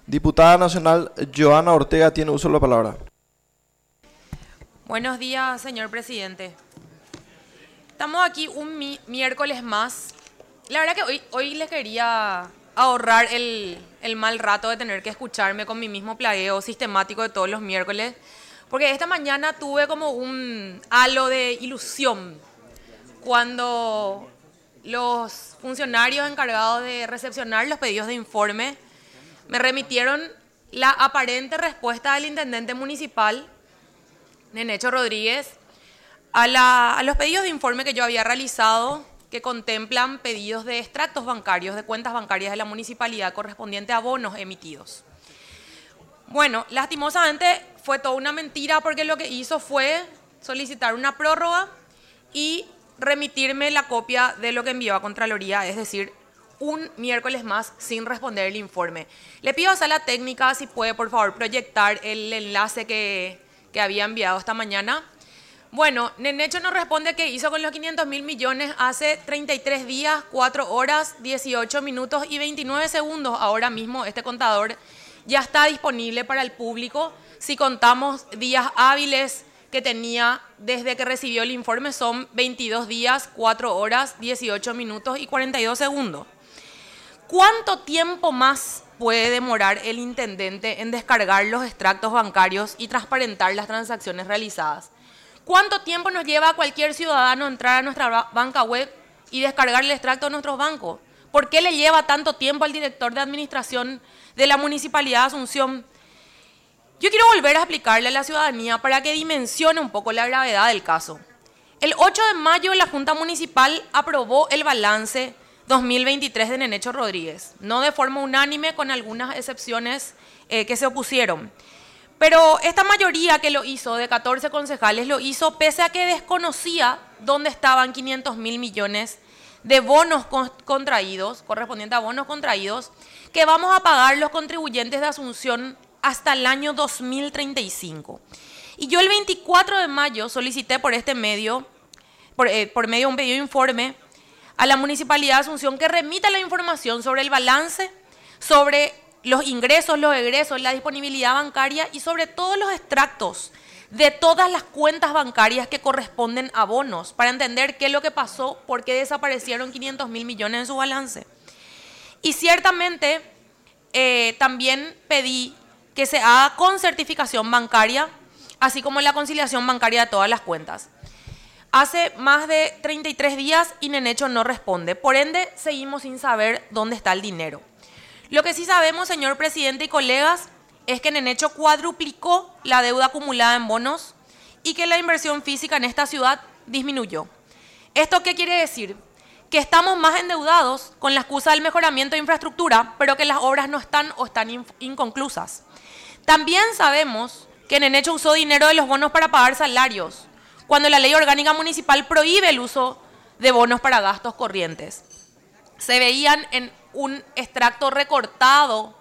Diputada nacional Joana Ortega tiene uso de la palabra. Buenos días, señor presidente. Estamos aquí un miércoles más. La verdad que hoy les quería ahorrar el mal rato de tener que escucharme con mi mismo plagueo sistemático de todos los miércoles, porque esta mañana tuve como un halo de ilusión cuando los funcionarios encargados de recepcionar los pedidos de informe me remitieron la aparente respuesta del intendente municipal, Nenecho Rodríguez, a los pedidos de informe que yo había realizado, que contemplan pedidos de extractos bancarios, de cuentas bancarias de la municipalidad correspondiente a bonos emitidos. Bueno, lastimosamente fue toda una mentira, porque lo que hizo fue solicitar una prórroga y remitirme la copia de lo que envió a Contraloría, es decir, un miércoles más sin responder el informe. Le pido a Sala Técnica si puede, por favor, proyectar el enlace que había enviado esta mañana. Bueno, Nenecho nos responde que hizo con los 500.000 millones hace 33 días, 4 horas, 18 minutos y 29 segundos. Ahora mismo este contador ya está disponible para el público. Si contamos días hábiles que tenía desde que recibió el informe, son 22 días, 4 horas, 18 minutos y 42 segundos. ¿Cuánto tiempo más puede demorar el intendente en descargar los extractos bancarios y transparentar las transacciones realizadas? ¿Cuánto tiempo nos lleva a cualquier ciudadano entrar a nuestra banca web y descargar el extracto de nuestros bancos? ¿Por qué le lleva tanto tiempo al director de administración de la Municipalidad de Asunción? Yo quiero volver a explicarle a la ciudadanía para que dimensione un poco la gravedad del caso. El 8 de mayo la Junta Municipal aprobó el balance 2023 de Nenecho Rodríguez, no de forma unánime, con algunas excepciones que se opusieron. Pero esta mayoría que lo hizo, de 14 concejales, lo hizo pese a que desconocía dónde estaban 500.000 millones de bonos contraídos, correspondientes a bonos contraídos, que vamos a pagar los contribuyentes de Asunción hasta el año 2035. Y yo el 24 de mayo solicité por este medio, por medio de un pedido de informe, a la Municipalidad de Asunción que remita la información sobre el balance, sobre los ingresos, los egresos, la disponibilidad bancaria y sobre todos los extractos de todas las cuentas bancarias que corresponden a bonos, para entender qué es lo que pasó, por qué desaparecieron 500.000 millones en su balance. Y ciertamente también pedí que se haga con certificación bancaria, así como la conciliación bancaria de todas las cuentas. Hace más de 33 días y Nenecho no responde, por ende seguimos sin saber dónde está el dinero. Lo que sí sabemos, señor presidente y colegas, es que Nenecho cuadruplicó la deuda acumulada en bonos y que la inversión física en esta ciudad disminuyó. ¿Esto qué quiere decir? Que estamos más endeudados con la excusa del mejoramiento de infraestructura, pero que las obras no están o están inconclusas. También sabemos que Nenecho usó dinero de los bonos para pagar salarios, cuando la ley orgánica municipal prohíbe el uso de bonos para gastos corrientes. Se veían en un extracto recortado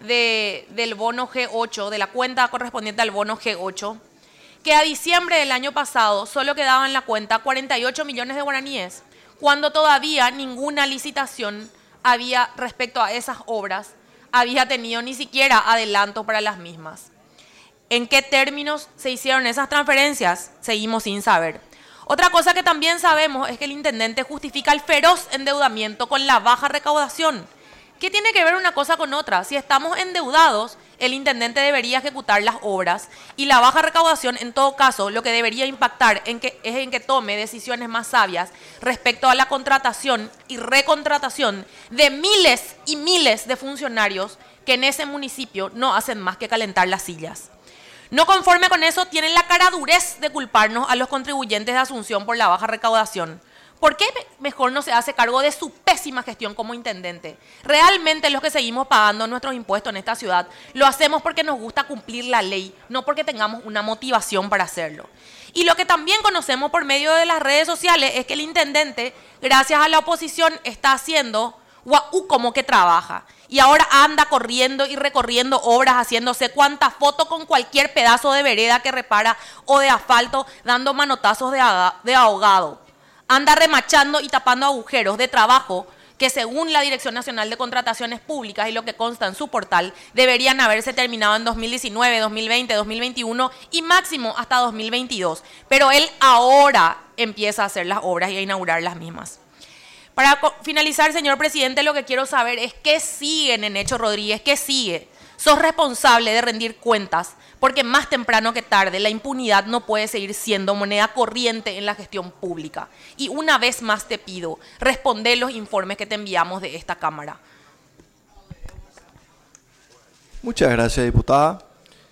del bono G8, de la cuenta correspondiente al bono G8, que a diciembre del año pasado solo quedaba en la cuenta 48 millones de guaraníes, cuando todavía ninguna licitación había, respecto a esas obras, había tenido ni siquiera adelanto para las mismas. ¿En qué términos se hicieron esas transferencias? Seguimos sin saber. Otra cosa que también sabemos es que el intendente justifica el feroz endeudamiento con la baja recaudación. ¿Qué tiene que ver una cosa con otra? Si estamos endeudados, el intendente debería ejecutar las obras, y la baja recaudación, en todo caso, lo que debería impactar es en que tome decisiones más sabias respecto a la contratación y recontratación de miles y miles de funcionarios que en ese municipio no hacen más que calentar las sillas. No conforme con eso, tienen la caradurez de culparnos a los contribuyentes de Asunción por la baja recaudación. ¿Por qué mejor no se hace cargo de su pésima gestión como intendente? Realmente los que seguimos pagando nuestros impuestos en esta ciudad lo hacemos porque nos gusta cumplir la ley, no porque tengamos una motivación para hacerlo. Y lo que también conocemos por medio de las redes sociales es que el intendente, gracias a la oposición, está haciendo guau como que trabaja. Y ahora anda corriendo y recorriendo obras, haciéndose cuanta foto con cualquier pedazo de vereda que repara o de asfalto, dando manotazos de ahogado. Anda remachando y tapando agujeros de trabajo que según la Dirección Nacional de Contrataciones Públicas y lo que consta en su portal, deberían haberse terminado en 2019, 2020, 2021 y máximo hasta 2022. Pero él ahora empieza a hacer las obras y a inaugurar las mismas. Para finalizar, señor presidente, lo que quiero saber es qué sigue en Hecho Rodríguez, qué sigue. Sos responsable de rendir cuentas, porque más temprano que tarde la impunidad no puede seguir siendo moneda corriente en la gestión pública. Y una vez más te pido, responder los informes que te enviamos de esta Cámara. Muchas gracias, diputada.